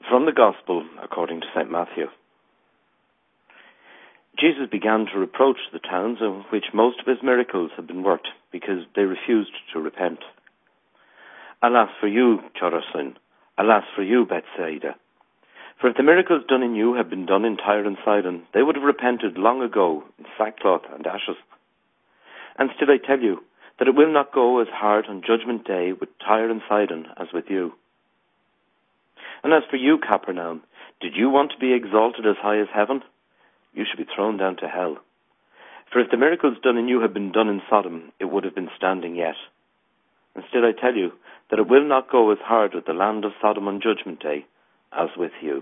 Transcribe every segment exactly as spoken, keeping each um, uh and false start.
From the Gospel according to Saint Matthew. Jesus began to reproach the towns in which most of his miracles had been worked because they refused to repent. Alas for you, Chorazin! Alas for you, Bethsaida! For if the miracles done in you had been done in Tyre and Sidon, they would have repented long ago in sackcloth and ashes. And still I tell you that it will not go as hard on Judgment Day with Tyre and Sidon as with you. And as for you, Capernaum, did you want to be exalted as high as heaven? You should be thrown down to hell. For if the miracles done in you had been done in Sodom, it would have been standing yet. And still I tell you that it will not go as hard with the land of Sodom on Judgment Day as with you.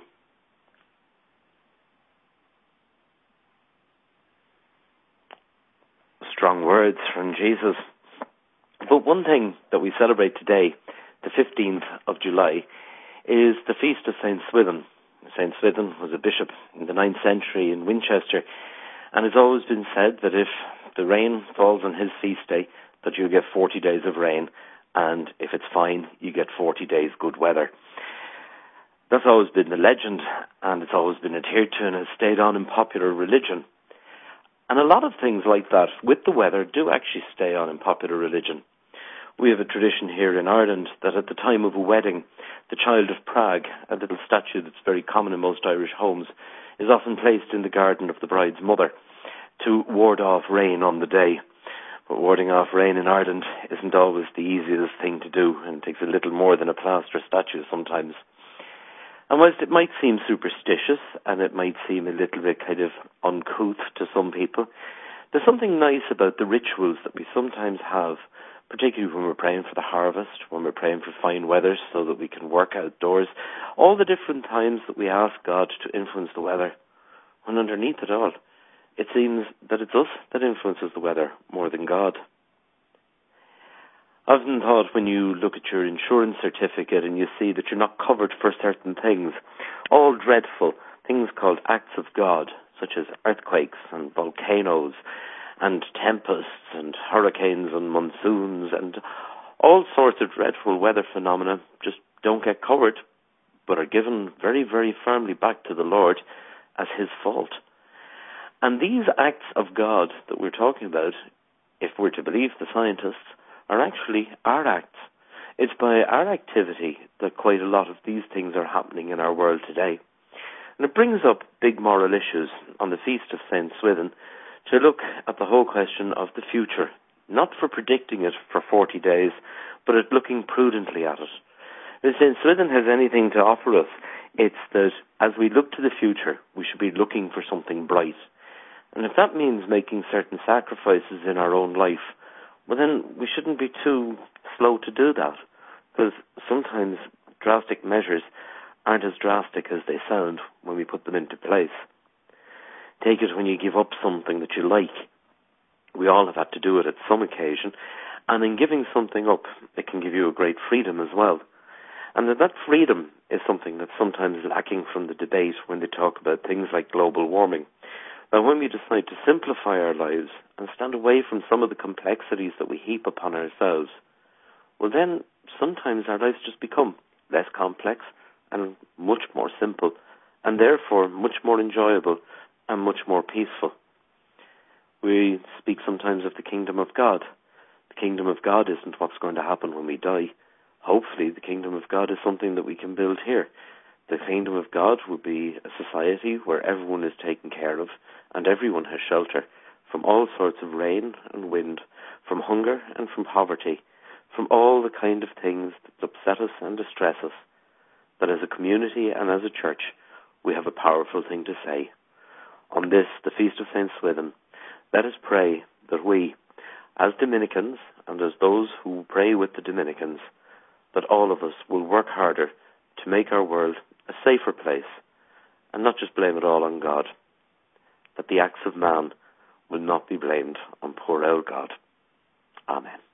Strong words from Jesus. But one thing that we celebrate today, the fifteenth of July, is the feast of Saint Swithin. Saint Swithin was a bishop in the ninth century in Winchester, and it's always been said that if the rain falls on his feast day, that you get forty days of rain, and if it's fine, you get forty days good weather. That's always been the legend, and it's always been adhered to and has stayed on in popular religion. And a lot of things like that, with the weather, do actually stay on in popular religion. We have a tradition here in Ireland that at the time of a wedding, the Child of Prague, a little statue that's very common in most Irish homes, is often placed in the garden of the bride's mother to ward off rain on the day. But warding off rain in Ireland isn't always the easiest thing to do, and takes a little more than a plaster statue sometimes. And whilst it might seem superstitious, and it might seem a little bit kind of uncouth to some people, there's something nice about the rituals that we sometimes have, particularly when we're praying for the harvest, when we're praying for fine weather so that we can work outdoors, all the different times that we ask God to influence the weather. When underneath it all, it seems that it's us that influences the weather more than God. I've often thought when you look at your insurance certificate and you see that you're not covered for certain things, all dreadful things called acts of God, such as earthquakes and volcanoes and tempests and hurricanes and monsoons and all sorts of dreadful weather phenomena just don't get covered, but are given very, very firmly back to the Lord as his fault. And these acts of God that we're talking about, if we're to believe the scientists, are actually our acts. It's by our activity that quite a lot of these things are happening in our world today. And it brings up big moral issues on the feast of Saint Swithin to look at the whole question of the future, not for predicting it for forty days, but at looking prudently at it. If Saint Swithin has anything to offer us, it's that as we look to the future, we should be looking for something bright. And if that means making certain sacrifices in our own life, well then we shouldn't be too slow to do that, because sometimes drastic measures aren't as drastic as they sound when we put them into place. Take it when you give up something that you like. We all have had to do it at some occasion, and in giving something up, it can give you a great freedom as well. And that, that freedom is something that's sometimes lacking from the debate when they talk about things like global warming. Now, when we decide to simplify our lives and stand away from some of the complexities that we heap upon ourselves, well then, sometimes our lives just become less complex and much more simple, and therefore much more enjoyable and much more peaceful. We speak sometimes of the kingdom of God. The kingdom of God isn't what's going to happen when we die. Hopefully, the kingdom of God is something that we can build here. The kingdom of God would be a society where everyone is taken care of and everyone has shelter from all sorts of rain and wind, from hunger and from poverty, from all the kind of things that upset us and distress us. That as a community and as a church, we have a powerful thing to say. On this, the Feast of Saint Swithin, let us pray that we, as Dominicans and as those who pray with the Dominicans, that all of us will work harder to make our world a safer place and not just blame it all on God, that the acts of man will not be blamed on poor old God. Amen.